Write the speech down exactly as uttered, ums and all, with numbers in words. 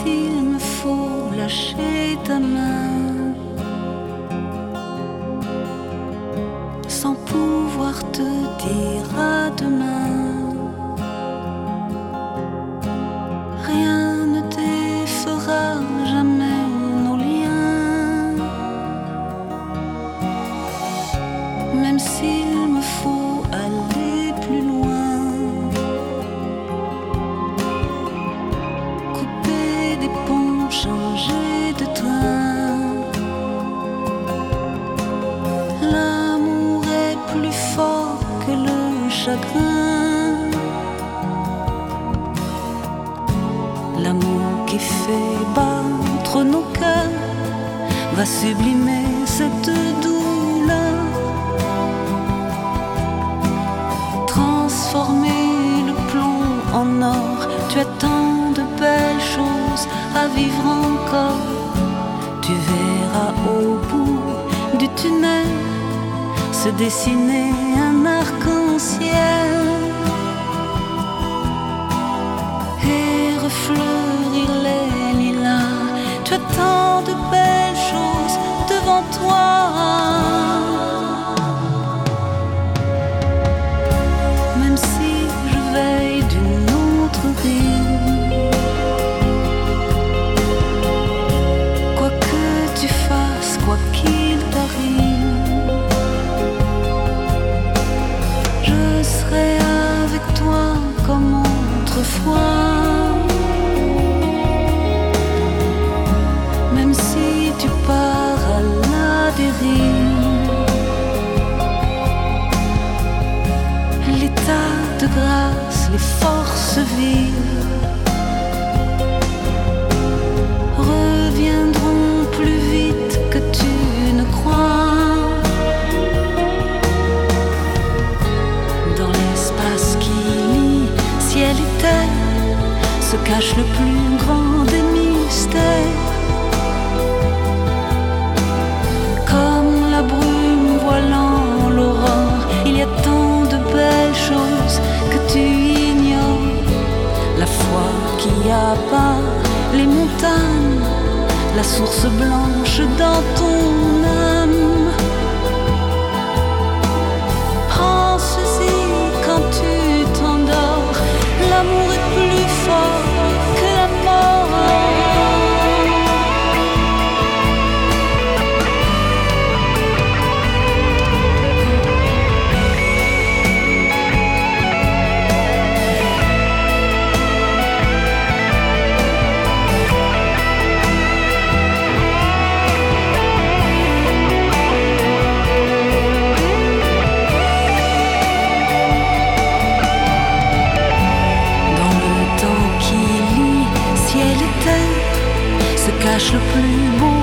s'il me faut lâcher ta main, sans pouvoir te dire à demain. Rien ne défera jamais nos liens, même s'il me faut aller plus loin, couper des ponts, changer de train. L'amour est plus fort que le chagrin, l'amour qui fait battre nos cœurs va sublimer cette douleur, transformer le plomb en or. Tu as tant de belles choses à vivre encore. Tu verras au bout du tunnel se dessiner un arc-en-ciel et refleurir les lilas. Tu as tant de belles choses devant toi. Même si je veille d'une autre rive, quoi que tu fasses, quoi qu'il t'arrive, je serai avec toi comme autrefois. Même si tu pars à la dérive, l'état de grâce, les forces vives reviendront plus vite que tu ne crois. Dans l'espace qui lie ciel et terre se cache le plus grand des mystères. Comme la brume voilant l'aurore, il y a tant de belles choses que tu ignores. La foi qui abat les montagnes, la source blanche dans ton âme. Pense-y quand tu t'endors, l'amour est plus fort que la mort. Cache le plus beau